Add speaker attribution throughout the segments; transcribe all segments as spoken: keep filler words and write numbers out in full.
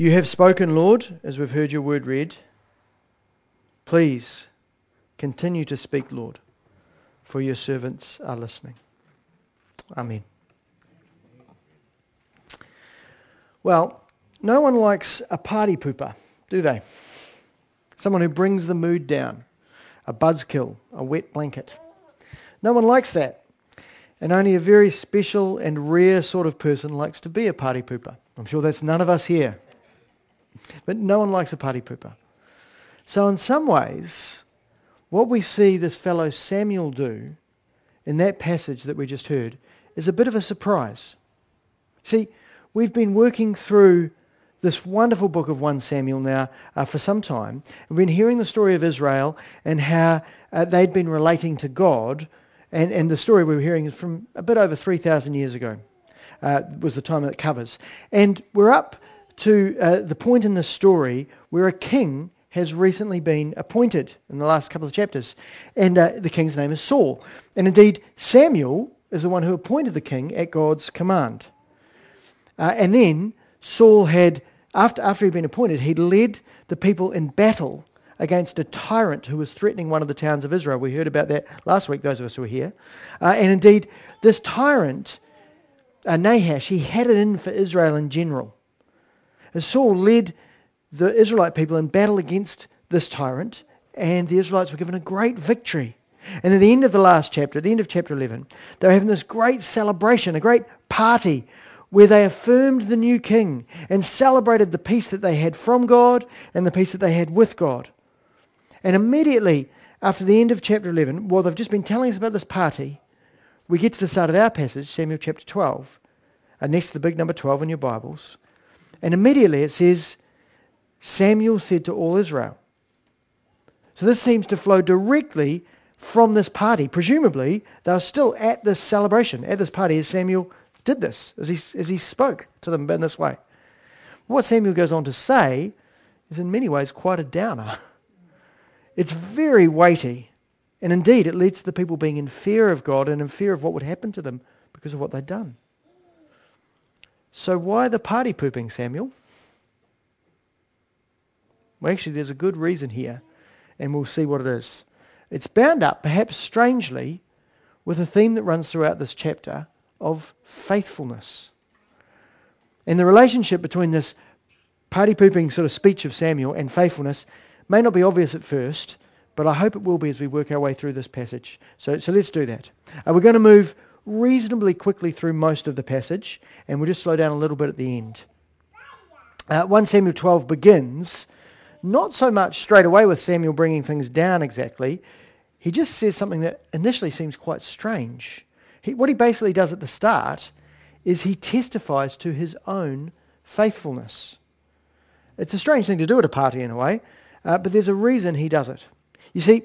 Speaker 1: You have spoken, Lord, as we've heard your word read. Please continue to speak, Lord, for your servants are listening. Amen. Well, no one likes a party pooper, do they? Someone who brings the mood down, a buzzkill, a wet blanket. No one likes that. And only a very special and rare sort of person likes to be a party pooper. I'm sure that's none of us here. But no one likes a party pooper. So in some ways, what we see this fellow Samuel do in that passage that we just heard is a bit of a surprise. See, we've been working through this wonderful book of First Samuel now uh, for some time. We've been hearing the story of Israel and how uh, they'd been relating to God. And, and the story we were hearing is from a bit over three thousand years ago, uh, was the time that it covers. And we're up to uh, the point in the story where a king has recently been appointed in the last couple of chapters. And uh, the king's name is Saul. And indeed, Samuel is the one who appointed the king at God's command. Uh, and then Saul had, after, after he'd been appointed, he'd led the people in battle against a tyrant who was threatening one of the towns of Israel. We heard about that last week, those of us who were here. Uh, and indeed, this tyrant, uh, Nahash, he had it in for Israel in general. And Saul led the Israelite people in battle against this tyrant, and the Israelites were given a great victory. And at the end of the last chapter, at the end of chapter eleven, they were having this great celebration, a great party, where they affirmed the new king and celebrated the peace that they had from God and the peace that they had with God. And immediately after the end of chapter eleven, well, they've just been telling us about this party, we get to the start of our passage, Samuel chapter twelve, and next to the big number twelve in your Bibles. And immediately it says, Samuel said to all Israel. So this seems to flow directly from this party. Presumably, they were still at this celebration, at this party, as Samuel did this, as he, as he spoke to them in this way. What Samuel goes on to say is in many ways quite a downer. It's very weighty. And indeed, it leads to the people being in fear of God and in fear of what would happen to them because of what they'd done. So why the party pooping, Samuel? Well, actually, there's a good reason here, and we'll see what it is. It's bound up, perhaps strangely, with a theme that runs throughout this chapter of faithfulness. And the relationship between this party pooping sort of speech of Samuel and faithfulness may not be obvious at first, but I hope it will be as we work our way through this passage. So, so let's do that. Uh, we're going to move reasonably quickly through most of the passage, and we'll just slow down a little bit at the end. Uh, First Samuel twelve begins not so much straight away with Samuel bringing things down exactly. He just says something that initially seems quite strange. He, what he basically does at the start is he testifies to his own faithfulness. It's a strange thing to do at a party in a way, uh, but there's a reason he does it. You see,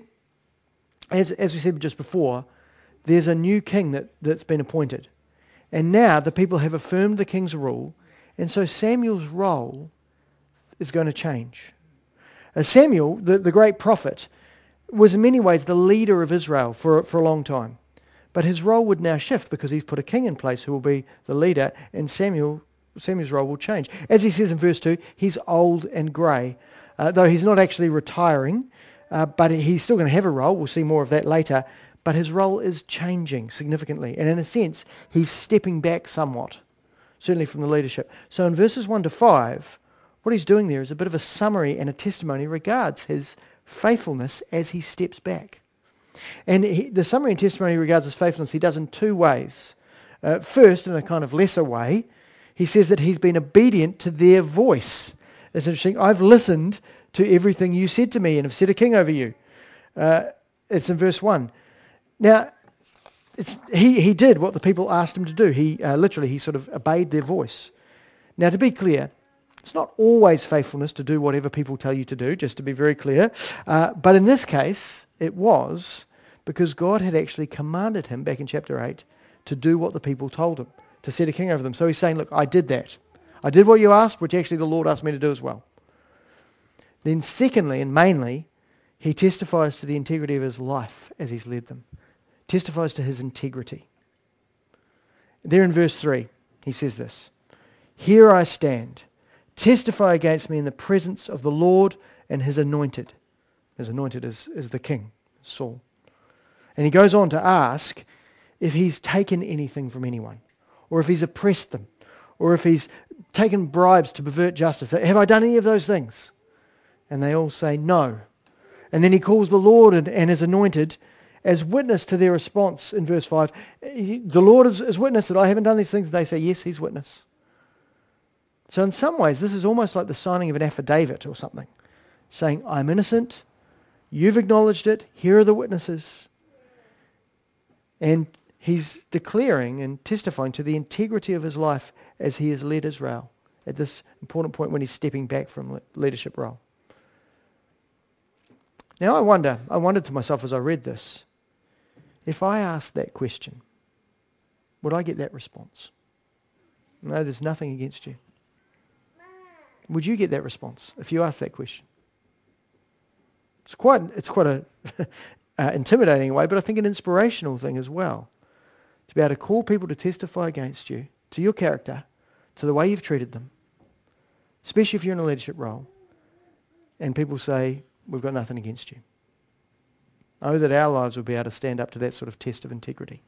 Speaker 1: as, as we said just before, there's a new king that, that's been appointed. And now the people have affirmed the king's rule, and so Samuel's role is going to change. Uh, Samuel, the, the great prophet, was in many ways the leader of Israel for, for a long time. But his role would now shift because he's put a king in place who will be the leader, and Samuel Samuel's role will change. As he says in verse two, he's old and grey. Uh, though he's not actually retiring, uh, but he's still going to have a role. We'll see more of that later. But his role is changing significantly. And in a sense, he's stepping back somewhat, certainly from the leadership. So in verses one to five, what he's doing there is a bit of a summary and a testimony regards his faithfulness as he steps back. And he, the summary and testimony regards his faithfulness he does in two ways. Uh, first, in a kind of lesser way, he says that he's been obedient to their voice. It's interesting. I've listened to everything you said to me and have set a king over you. Uh, it's in verse one. Now, it's, he, he did what the people asked him to do. He uh, literally, he sort of obeyed their voice. Now, to be clear, it's not always faithfulness to do whatever people tell you to do, just to be very clear. Uh, but in this case, it was because God had actually commanded him back in chapter eight to do what the people told him, to set a king over them. So he's saying, look, I did that. I did what you asked, which actually the Lord asked me to do as well. Then secondly and mainly, he testifies to the integrity of his life as he's led them. Testifies to his integrity. There in verse three, he says this, "Here I stand, testify against me in the presence of the Lord and his anointed. His anointed is, is the king, Saul. And he goes on to ask if he's taken anything from anyone, or if he's oppressed them, or if he's taken bribes to pervert justice. Have I done any of those things? And they all say no. And then he calls the Lord and, and his anointed as witness to their response in verse five. He, the Lord is, is witness that I haven't done these things. They say, yes, he's witness. So in some ways, this is almost like the signing of an affidavit or something, saying, I'm innocent, you've acknowledged it, here are the witnesses. And he's declaring and testifying to the integrity of his life as he has led Israel at this important point when he's stepping back from leadership role. Now I wonder, I wondered to myself as I read this, if I asked that question, would I get that response? No, there's nothing against you. Would you get that response if you asked that question? It's quite, it's quite a uh, intimidating way, but I think an inspirational thing as well. To be able to call people to testify against you, to your character, to the way you've treated them, especially if you're in a leadership role, and people say, we've got nothing against you. Oh, that our lives would be able to stand up to that sort of test of integrity.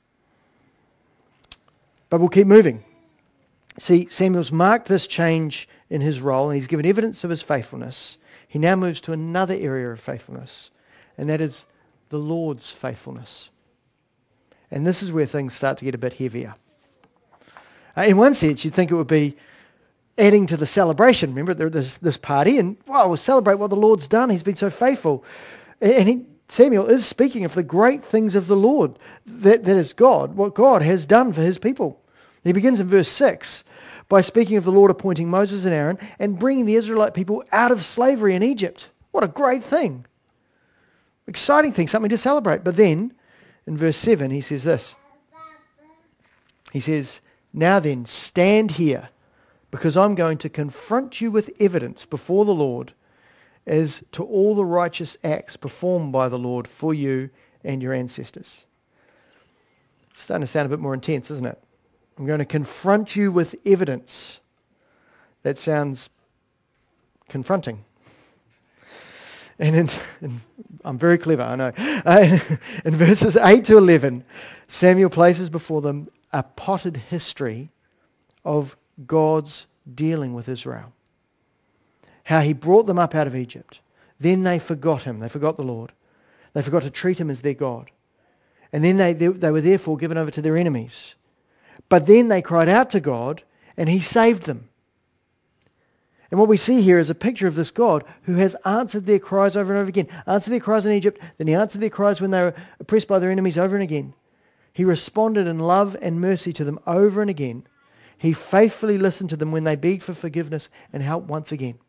Speaker 1: But we'll keep moving. See, Samuel's marked this change in his role, and he's given evidence of his faithfulness. He now moves to another area of faithfulness, and that is the Lord's faithfulness. And this is where things start to get a bit heavier. Uh, in one sense, you'd think it would be adding to the celebration. Remember, there's this party, and wow, we'll celebrate what the Lord's done. He's been so faithful. And he, Samuel is speaking of the great things of the Lord, that, that is God, what God has done for his people. He begins in verse six by speaking of the Lord appointing Moses and Aaron and bringing the Israelite people out of slavery in Egypt. What a great thing. Exciting thing, something to celebrate. But then, in verse seven, he says this. He says, now then, stand here, because I'm going to confront you with evidence before the Lord as to all the righteous acts performed by the Lord for you and your ancestors. It's starting to sound a bit more intense, isn't it? I'm going to confront you with evidence. That sounds confronting. And in, in, I'm very clever, I know. Uh, in verses eight to eleven, Samuel places before them a potted history of God's dealing with Israel. How he brought them up out of Egypt. Then they forgot him. They forgot the Lord. They forgot to treat him as their God. And then they, they, they were therefore given over to their enemies. But then they cried out to God, and he saved them. And what we see here is a picture of this God who has answered their cries over and over again. Answered their cries in Egypt, then he answered their cries when they were oppressed by their enemies over and again. He responded in love and mercy to them over and again. He faithfully listened to them when they begged for forgiveness and help once again.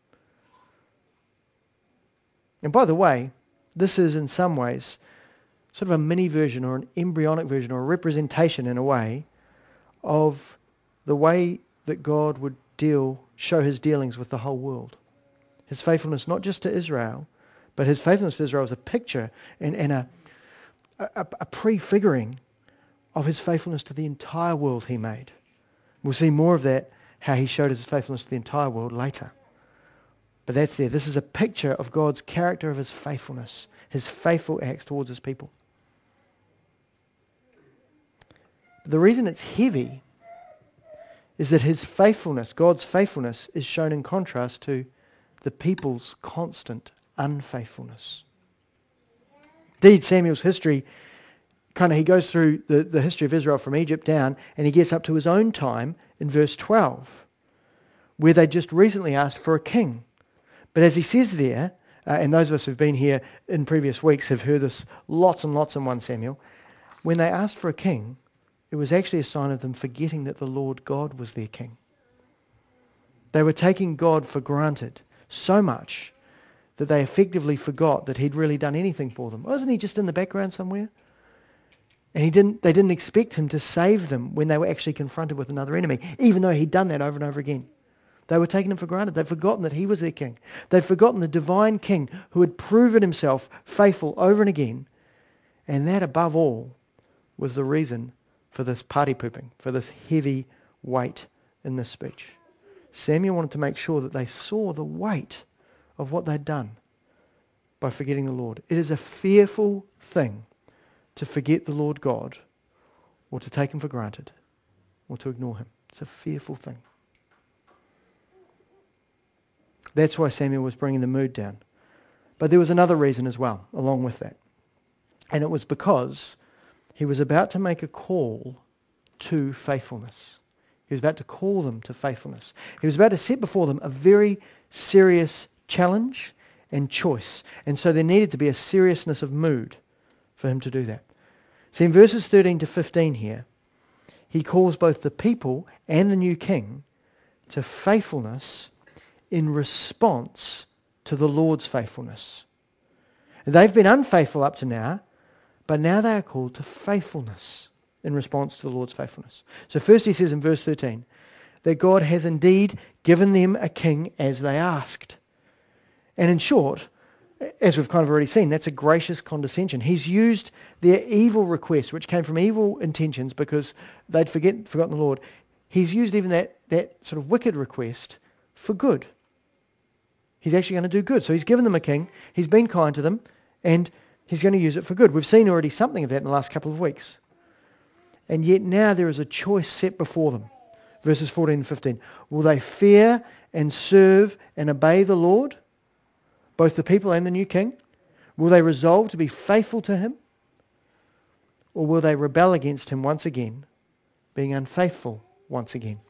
Speaker 1: And by the way, this is in some ways sort of a mini version or an embryonic version or a representation in a way of the way that God would deal, show his dealings with the whole world. His faithfulness not just to Israel, but his faithfulness to Israel is a picture and, and a, a, a prefiguring of his faithfulness to the entire world he made. We'll see more of that, how he showed his faithfulness to the entire world later. But that's there. This is a picture of God's character, of his faithfulness, his faithful acts towards his people. The reason it's heavy is that his faithfulness, God's faithfulness, is shown in contrast to the people's constant unfaithfulness. Indeed, Samuel's history, kind of, he goes through the, the history of Israel from Egypt down, and he gets up to his own time in verse twelve, where they just recently asked for a king. But as he says there, uh, and those of us who've been here in previous weeks have heard this lots and lots in First Samuel, when they asked for a king, it was actually a sign of them forgetting that the Lord God was their king. They were taking God for granted so much that they effectively forgot that he'd really done anything for them. Wasn't he just in the background somewhere? And he didn't. They didn't expect him to save them when they were actually confronted with another enemy, even though he'd done that over and over again. They were taking him for granted. They'd forgotten that he was their king. They'd forgotten the divine king who had proven himself faithful over and again. And that, above all, was the reason for this party pooping, for this heavy weight in this speech. Samuel wanted to make sure that they saw the weight of what they'd done by forgetting the Lord. It is a fearful thing to forget the Lord God, or to take him for granted, or to ignore him. It's a fearful thing. That's why Samuel was bringing the mood down. But there was another reason as well, along with that. And it was because he was about to make a call to faithfulness. He was about to call them to faithfulness. He was about to set before them a very serious challenge and choice. And so there needed to be a seriousness of mood for him to do that. See, in verses thirteen to fifteen here, he calls both the people and the new king to faithfulness in response to the Lord's faithfulness. They've been unfaithful up to now, but now they are called to faithfulness in response to the Lord's faithfulness. So first he says in verse thirteen that God has indeed given them a king as they asked. And in short, as we've kind of already seen, that's a gracious condescension. He's used their evil request, which came from evil intentions because they'd forget, forgotten the Lord. He's used even that, that sort of wicked request for good. He's actually going to do good. So he's given them a king, he's been kind to them, and he's going to use it for good. We've seen already something of that in the last couple of weeks. And yet now there is a choice set before them. Verses fourteen and fifteen. Will they fear and serve and obey the Lord, both the people and the new king? Will they resolve to be faithful to him? Or will they rebel against him once again, being unfaithful once again?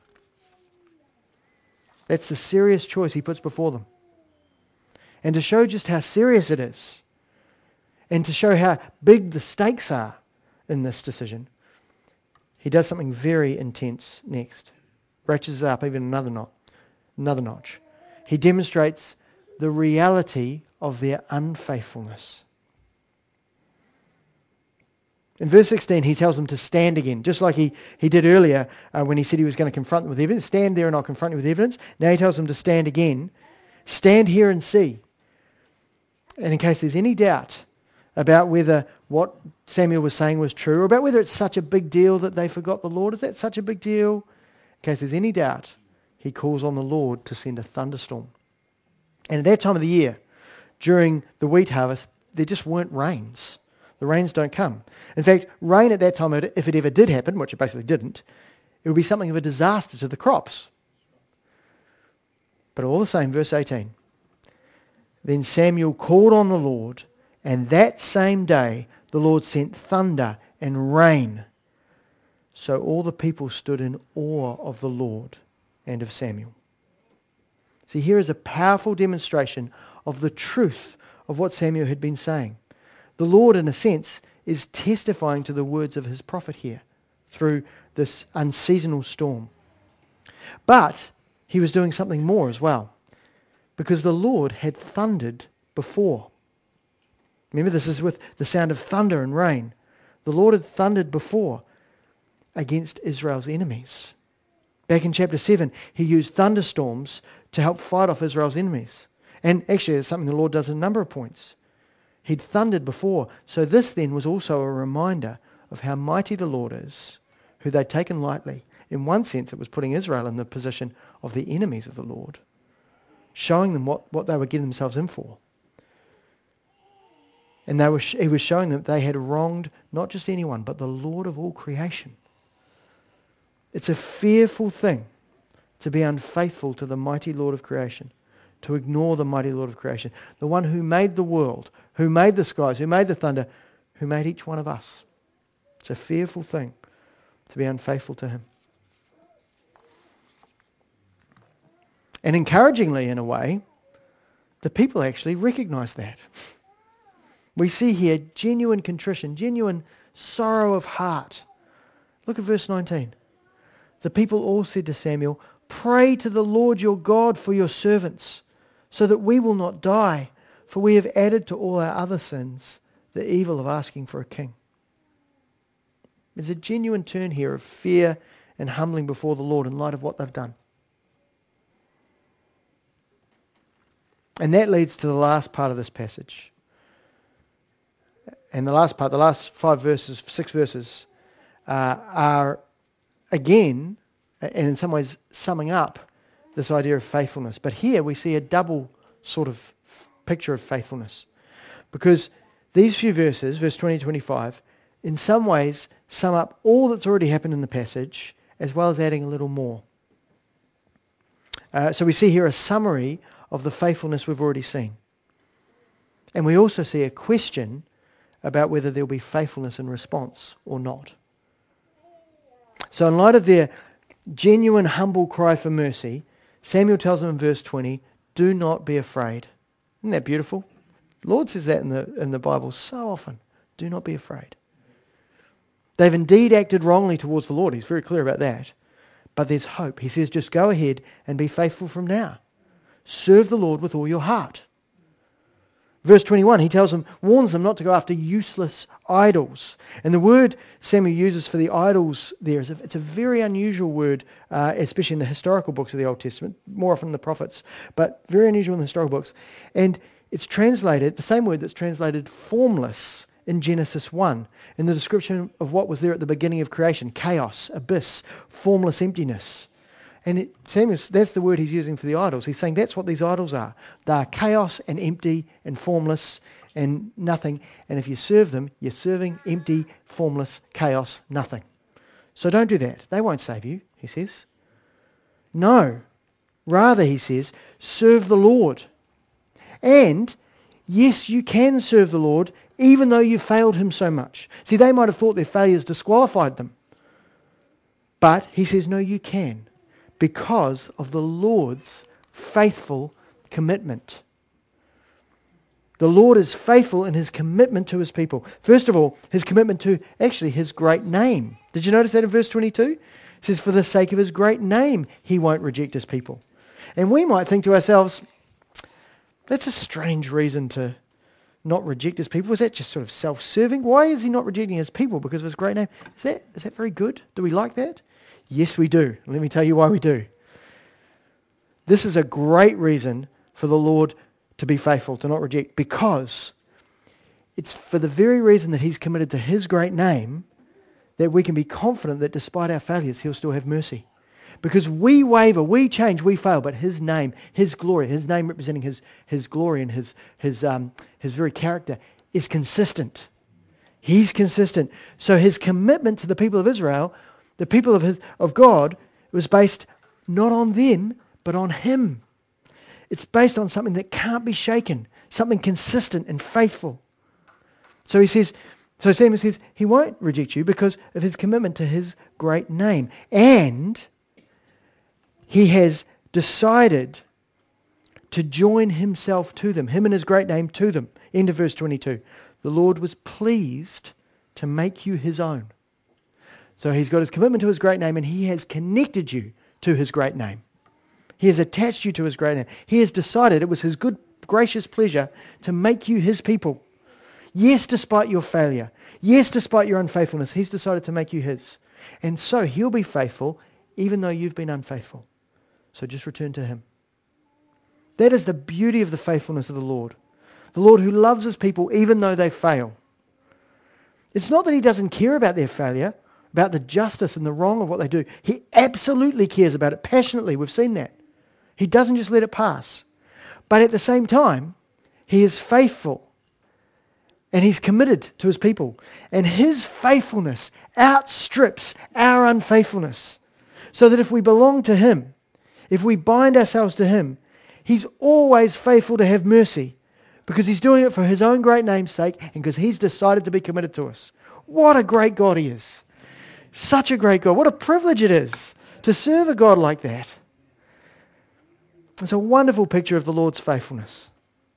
Speaker 1: That's the serious choice he puts before them. And to show just how serious it is, and to show how big the stakes are in this decision, he does something very intense next. Ratchets it up even another notch. Another notch. He demonstrates the reality of their unfaithfulness. In verse sixteen, he tells them to stand again, just like he, he did earlier uh, when he said he was going to confront them with evidence. Stand there and I'll confront you with evidence. Now he tells them to stand again. Stand here and see. And in case there's any doubt about whether what Samuel was saying was true, or about whether it's such a big deal that they forgot the Lord, is that such a big deal? In case there's any doubt, he calls on the Lord to send a thunderstorm. And at that time of the year, during the wheat harvest, there just weren't rains. The rains don't come. In fact, rain at that time, if it ever did happen, which it basically didn't, it would be something of a disaster to the crops. But all the same, verse eighteen, then Samuel called on the Lord, and that same day the Lord sent thunder and rain. So all the people stood in awe of the Lord and of Samuel. See, here is a powerful demonstration of the truth of what Samuel had been saying. The Lord, in a sense, is testifying to the words of his prophet here through this unseasonal storm. But he was doing something more as well, because the Lord had thundered before. Remember, this is with the sound of thunder and rain. The Lord had thundered before against Israel's enemies. Back in chapter seven, he used thunderstorms to help fight off Israel's enemies. And actually, it's something the Lord does in a number of points. He'd thundered before. So this then was also a reminder of how mighty the Lord is, who they'd taken lightly. In one sense, it was putting Israel in the position of the enemies of the Lord, showing them what, what they were getting themselves in for. And they were, he was showing them that they had wronged not just anyone, but the Lord of all creation. It's a fearful thing to be unfaithful to the mighty Lord of creation, to ignore the mighty Lord of creation, the one who made the world, who made the skies, who made the thunder, who made each one of us. It's a fearful thing to be unfaithful to him. And encouragingly, in a way, the people actually recognize that. We see here genuine contrition, genuine sorrow of heart. Look at verse nineteen. The people all said to Samuel, "Pray to the Lord your God for your servants, so that we will not die, for we have added to all our other sins the evil of asking for a king." There's a genuine turn here of fear and humbling before the Lord in light of what they've done. And that leads to the last part of this passage. And the last part, the last five verses, six verses, uh, are again, and in some ways summing up, this idea of faithfulness. But here we see a double sort of picture of faithfulness. Because these few verses, verse twenty to twenty-five, in some ways sum up all that's already happened in the passage, as well as adding a little more. Uh, so we see here a summary of the faithfulness we've already seen. And we also see a question about whether there'll be faithfulness in response or not. So in light of their genuine, humble cry for mercy, Samuel tells them in verse twenty, do not be afraid. Isn't that beautiful? The Lord says that in the, in the Bible so often. Do not be afraid. They've indeed acted wrongly towards the Lord. He's very clear about that. But there's hope. He says, just go ahead and be faithful from now. Serve the Lord with all your heart. Verse twenty-one, he tells them, warns them not to go after useless idols. And the word Samuel uses for the idols there is a, it's a very unusual word, uh, especially in the historical books of the Old Testament, more often in the prophets, but very unusual in the historical books. And it's translated, the same word that's translated formless in Genesis one, in the description of what was there at the beginning of creation, chaos, abyss, formless emptiness. And it, Samuel, that's the word he's using for the idols. He's saying that's what these idols are. They are chaos and empty and formless and nothing. And if you serve them, you're serving empty, formless, chaos, nothing. So don't do that. They won't save you, he says. No. Rather, he says, serve the Lord. And, yes, you can serve the Lord even though you failed him so much. See, they might have thought their failures disqualified them. But he says, no, you can, because of the Lord's faithful commitment. The Lord is faithful in his commitment to his people. First of all, his commitment to actually his great name. Did you notice that in verse twenty-two? It says, for the sake of his great name, he won't reject his people. And we might think to ourselves, that's a strange reason to not reject his people. Is that just sort of self-serving? Why is he not rejecting his people? Because of his great name. Is that, is that very good? Do we like that? Yes, we do. Let me tell you why we do. This is a great reason for the Lord to be faithful, to not reject, because it's for the very reason that he's committed to his great name that we can be confident that despite our failures, he'll still have mercy. Because we waver, we change, we fail, but his name, his glory, his name representing his, his glory and his, his, um, his very character is consistent. He's consistent. So his commitment to the people of Israel, the people of, his, of God, was based not on them, but on him. It's based on something that can't be shaken, something consistent and faithful. So he says, so Samuel says, he won't reject you because of his commitment to his great name. And he has decided to join himself to them, him and his great name to them. End of verse twenty-two. The Lord was pleased to make you his own. So he's got his commitment to his great name, and he has connected you to his great name. He has attached you to his great name. He has decided it was his good, gracious pleasure to make you his people. Yes, despite your failure. Yes, despite your unfaithfulness, he's decided to make you his. And so he'll be faithful even though you've been unfaithful. So just return to him. That is the beauty of the faithfulness of the Lord. The Lord who loves his people even though they fail. It's not that he doesn't care about their failure, about the justice and the wrong of what they do. He absolutely cares about it passionately. We've seen that. He doesn't just let it pass. But at the same time, he is faithful. And he's committed to his people. And his faithfulness outstrips our unfaithfulness. So that if we belong to him, if we bind ourselves to him, he's always faithful to have mercy. Because he's doing it for his own great name's sake and because he's decided to be committed to us. What a great God he is. Such a great God. What a privilege it is to serve a God like that. It's a wonderful picture of the Lord's faithfulness.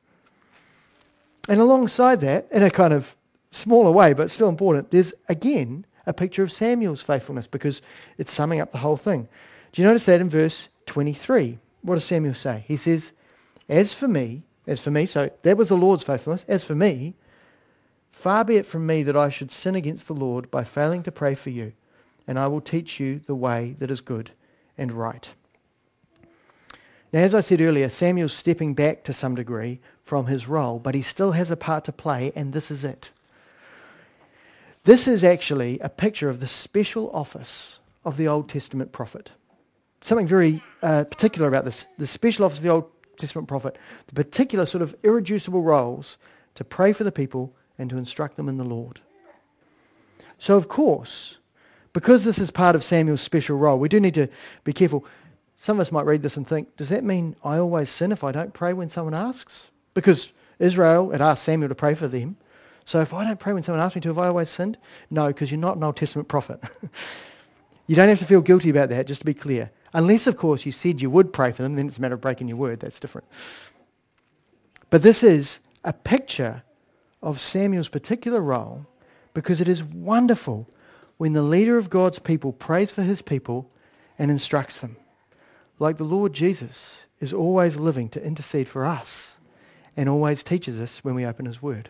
Speaker 1: And alongside that, in a kind of smaller way, but still important, there's again a picture of Samuel's faithfulness because it's summing up the whole thing. Do you notice that in verse twenty-three? What does Samuel say? He says, as for me, as for me, so that was the Lord's faithfulness, as for me, far be it from me that I should sin against the Lord by failing to pray for you, and I will teach you the way that is good and right. Now, as I said earlier, Samuel's stepping back to some degree from his role, but he still has a part to play, and this is it. This is actually a picture of the special office of the Old Testament prophet. Something very uh, particular about this, the special office of the Old Testament prophet, the particular sort of irreducible roles to pray for the people and to instruct them in the Lord. So of course, because this is part of Samuel's special role, we do need to be careful. Some of us might read this and think, does that mean I always sin if I don't pray when someone asks? Because Israel had asked Samuel to pray for them. So if I don't pray when someone asks me to, have I always sinned? No, because you're not an Old Testament prophet. You don't have to feel guilty about that, just to be clear. Unless, of course, you said you would pray for them, then it's a matter of breaking your word. That's different. But this is a picture of Samuel's particular role, because it is wonderful when the leader of God's people prays for his people and instructs them. Like the Lord Jesus is always living to intercede for us and always teaches us when we open his word.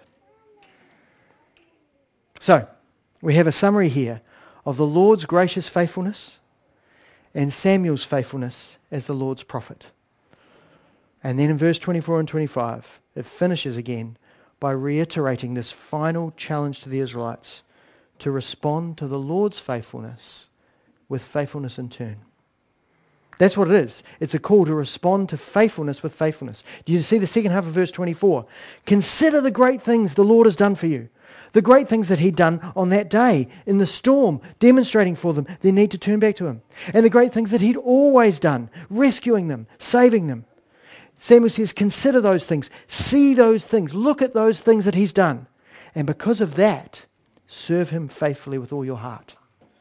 Speaker 1: So, we have a summary here of the Lord's gracious faithfulness and Samuel's faithfulness as the Lord's prophet. And then in verse twenty-four and twenty-five, it finishes again by reiterating this final challenge to the Israelites to respond to the Lord's faithfulness with faithfulness in turn. That's what it is. It's a call to respond to faithfulness with faithfulness. Do you see the second half of verse twenty-four? Consider the great things the Lord has done for you. The great things that he'd done on that day in the storm, demonstrating for them their need to turn back to him. And the great things that he'd always done, rescuing them, saving them. Samuel says, consider those things. See those things. Look at those things that he's done. And because of that, serve him faithfully with all your heart.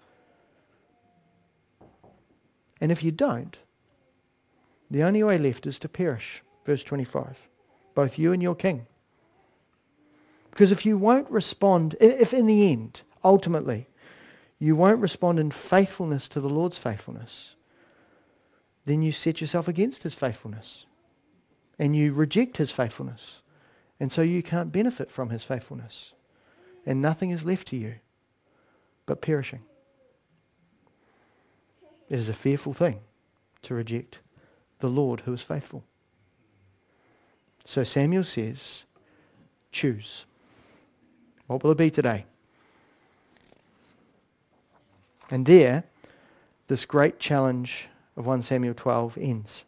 Speaker 1: And if you don't, the only way left is to perish. Verse twenty-five. Both you and your king. Because if you won't respond, if in the end, ultimately, you won't respond in faithfulness to the Lord's faithfulness, then you set yourself against his faithfulness. And you reject his faithfulness. And so you can't benefit from his faithfulness. And nothing is left to you but perishing. It is a fearful thing to reject the Lord who is faithful. So Samuel says, choose. What will it be today? And there, this great challenge of First Samuel twelve ends.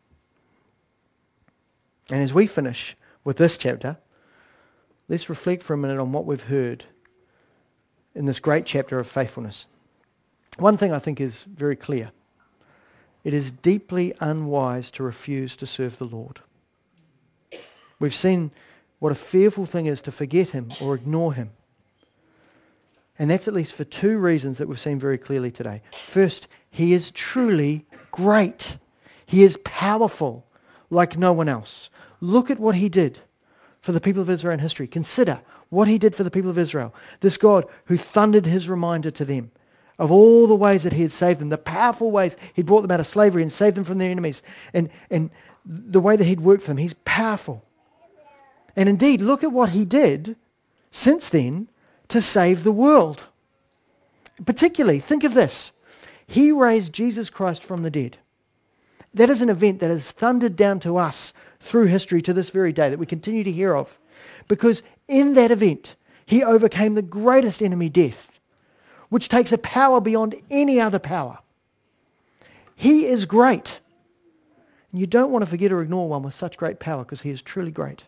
Speaker 1: And as we finish with this chapter, let's reflect for a minute on what we've heard in this great chapter of faithfulness. One thing I think is very clear. It is deeply unwise to refuse to serve the Lord. We've seen what a fearful thing is to forget him or ignore him. And that's at least for two reasons that we've seen very clearly today. First, he is truly great. He is powerful like no one else. Look at what he did for the people of Israel in history. Consider what he did for the people of Israel. This God who thundered his reminder to them of all the ways that he had saved them, the powerful ways he'd brought them out of slavery and saved them from their enemies, and, and the way that he'd worked for them. He's powerful. And indeed, look at what he did since then to save the world. Particularly, think of this. He raised Jesus Christ from the dead. That is an event that has thundered down to us through history to this very day that we continue to hear of. Because in that event, he overcame the greatest enemy, death, which takes a power beyond any other power. He is great. And you don't want to forget or ignore one with such great power, because he is truly great.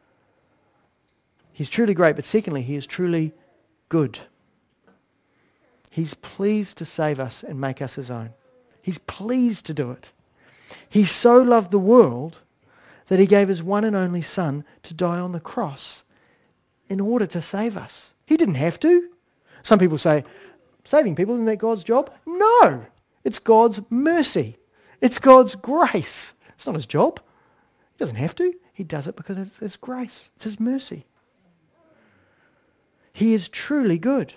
Speaker 1: He's truly great, but secondly, he is truly good. He's pleased to save us and make us his own. He's pleased to do it. He so loved the world that he gave his one and only Son to die on the cross in order to save us. He didn't have to. Some people say, saving people, isn't that God's job? No, it's God's mercy. It's God's grace. It's not his job. He doesn't have to. He does it because it's his grace. It's his mercy. He is truly good.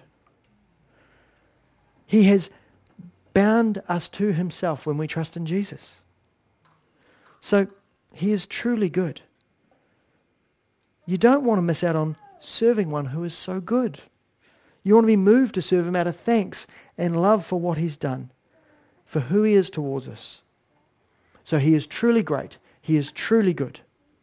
Speaker 1: He has bound us to himself when we trust in Jesus. So he is truly good. You don't want to miss out on serving one who is so good. You want to be moved to serve him out of thanks and love for what he's done, for who he is towards us. So he is truly great. He is truly good.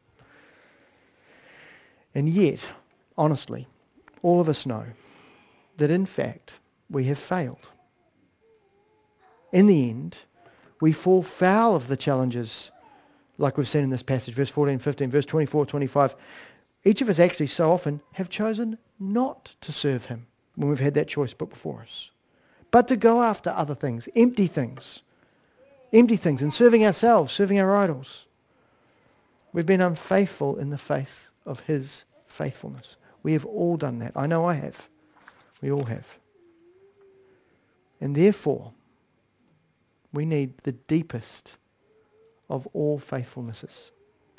Speaker 1: And yet, honestly, all of us know that in fact we have failed. In the end, We fall foul of the challenges like we've seen in this passage, verse fourteen, fifteen, verse twenty-four, twenty-five. Each of us actually so often have chosen not to serve him when we've had that choice put before us, but to go after other things, empty things, empty things, and serving ourselves, serving our idols. We've been unfaithful in the face of his faithfulness. We have all done that. I know I have. We all have. And therefore, we need the deepest of all faithfulnesses.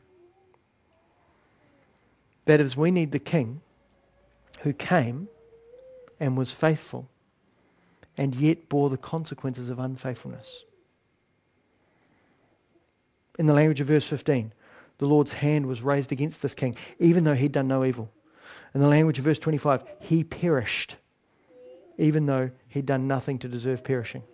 Speaker 1: That is, we need the King who came and was faithful and yet bore the consequences of unfaithfulness. In the language of verse fifteen, the Lord's hand was raised against this king, even though he'd done no evil. In the language of verse twenty-five, he perished, even though he'd done nothing to deserve perishing.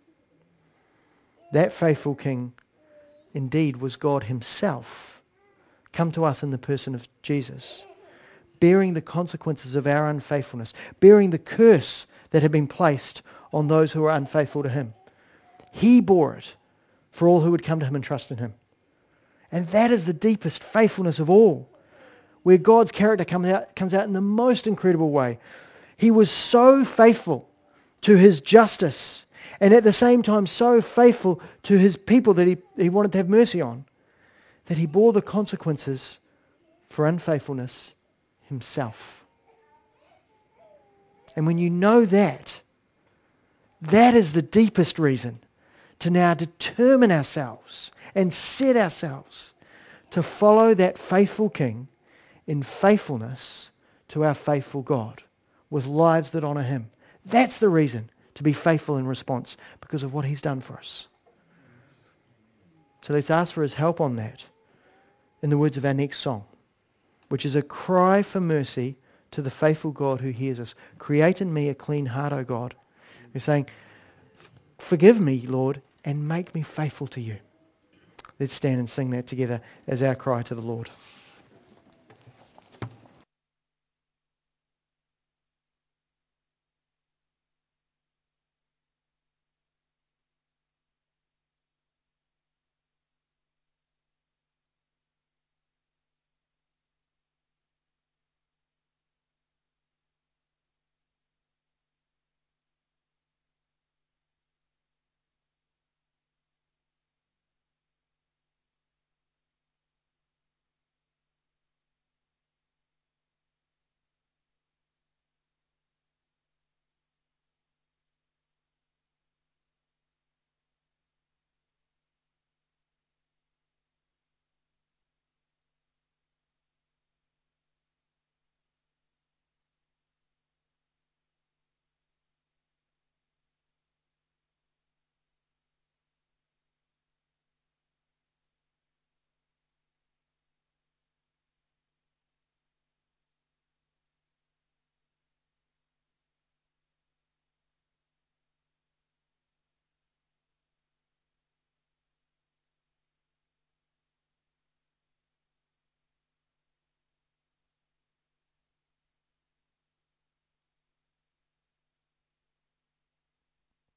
Speaker 1: That faithful king indeed was God himself, come to us in the person of Jesus, bearing the consequences of our unfaithfulness, bearing the curse that had been placed on those who were unfaithful to him. He bore it for all who would come to him and trust in him. And that is the deepest faithfulness of all, where God's character comes out, comes out in the most incredible way. He was so faithful to his justice and at the same time so faithful to his people that he, he wanted to have mercy on, that he bore the consequences for unfaithfulness himself. And when you know that, that is the deepest reason to now determine ourselves and set ourselves to follow that faithful King in faithfulness to our faithful God with lives that honour him. That's the reason to be faithful in response, because of what he's done for us. So let's ask for his help on that in the words of our next song, which is a cry for mercy to the faithful God who hears us. Create in me a clean heart, O God. We're saying, forgive me, Lord, and make me faithful to you. Let's stand and sing that together as our cry to the Lord.